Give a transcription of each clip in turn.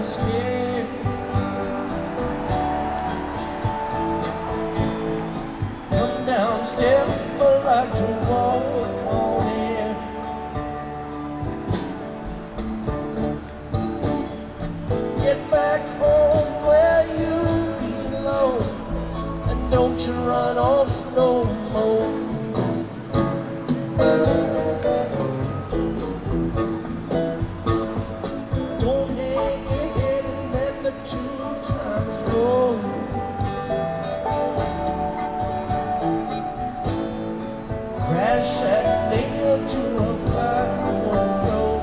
scared. Come downstairs, but like to walk on in. Get back home where you belong, and don't you run off no more. Don't hang your head and let the 2 times roll. Crash that nail to a plywood floor.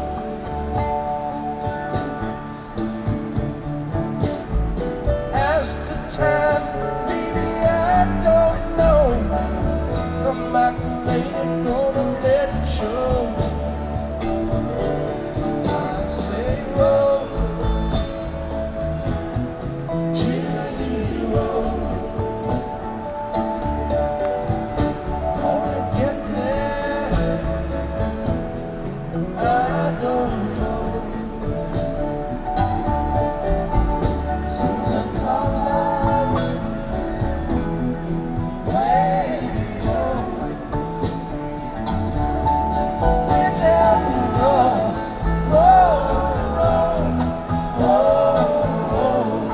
Ask the time, baby, I don't know. Come back later, gonna let it show. I say, roll, Judy, roll. Gonna get there, I don't know. Seems a cloud way below. Get down the road, roll, roll, roll.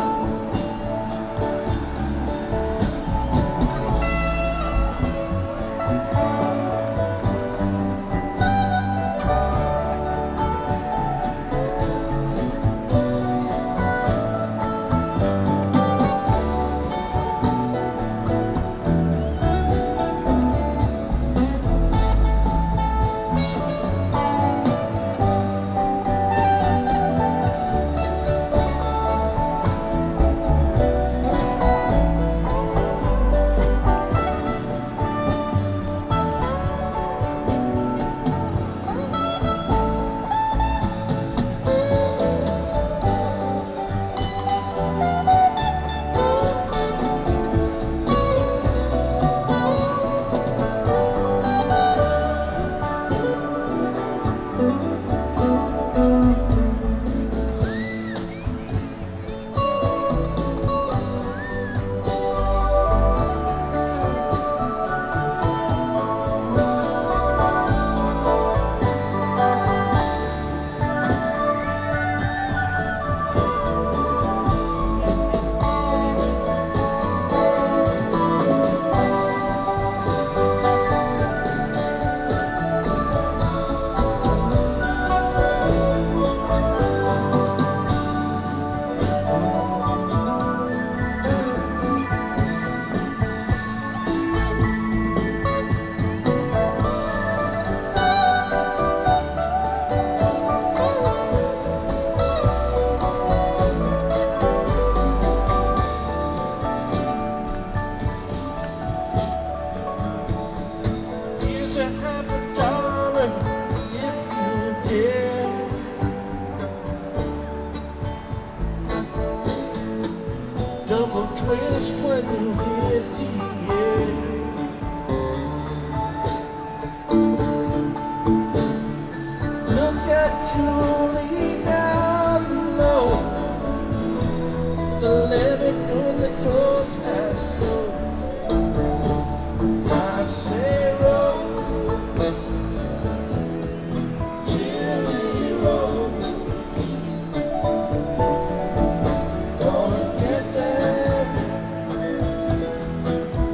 Here's a $50 if you dare. Double twist when you hit the air. Look at Julie down below. The levee doing the door pass slow. I say roll, Jimmy roll. Gonna get there,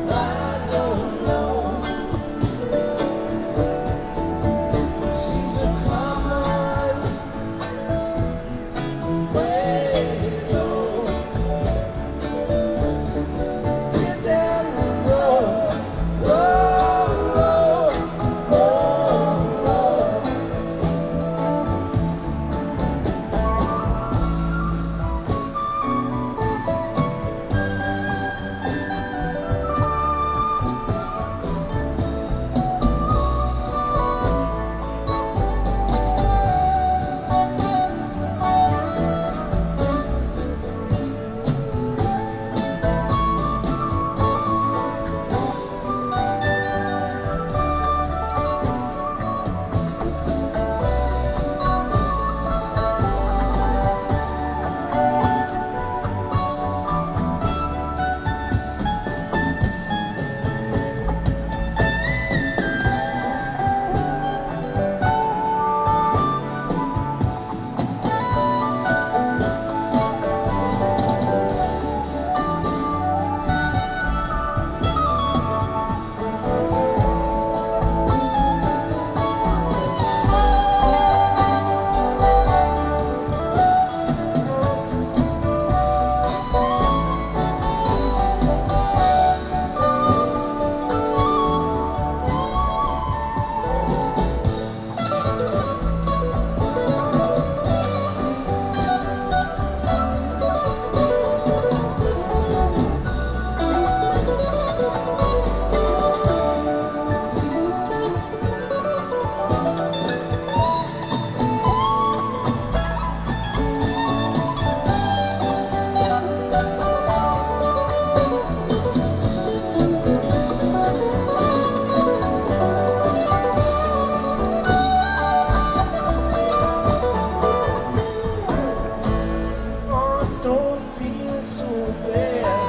don't feel so bad.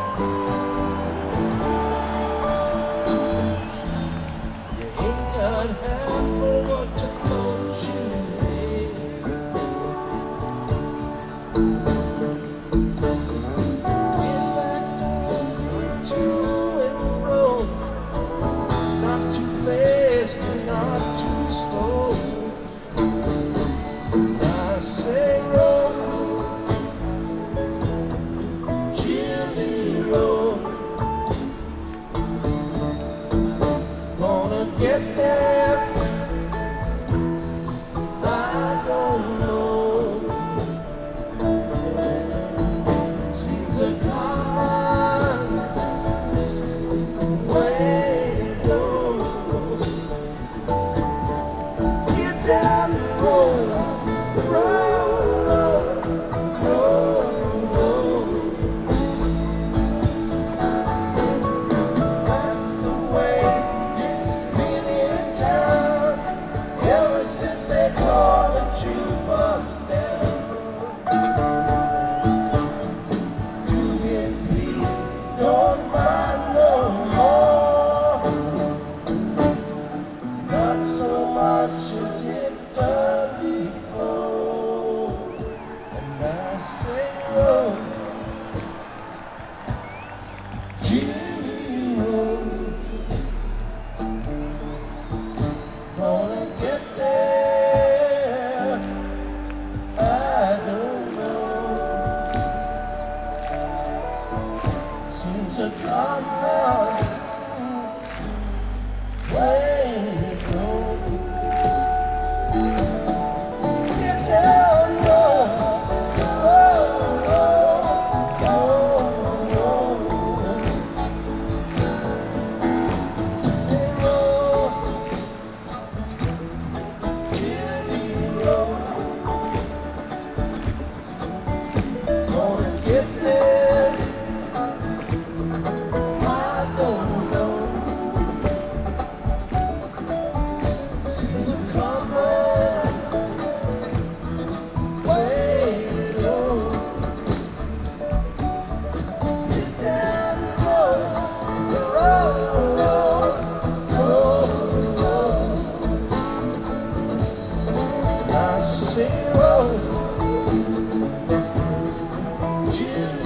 You ain't got half for what you thought you had. Get back on to and fro, not too fast and not too slow. I say roll, gently roll. Gonna get there, I don't know. Seems a kind way to go. Get down the road, roll, roll, roll. That's the way it's been in town ever since they tore the jukebox down. Julian, please don't buy no more, not so much as it done before. And I say, roll, Jimmy, roll. Gonna get there, I don't know. Seems a long way to go. Get down, roll, roll, roll, roll, roll. Say roll, gently roll. Gonna get there, I don't know. Seems a common way to go. Get down, roll, roll, roll, roll. I say roll, gently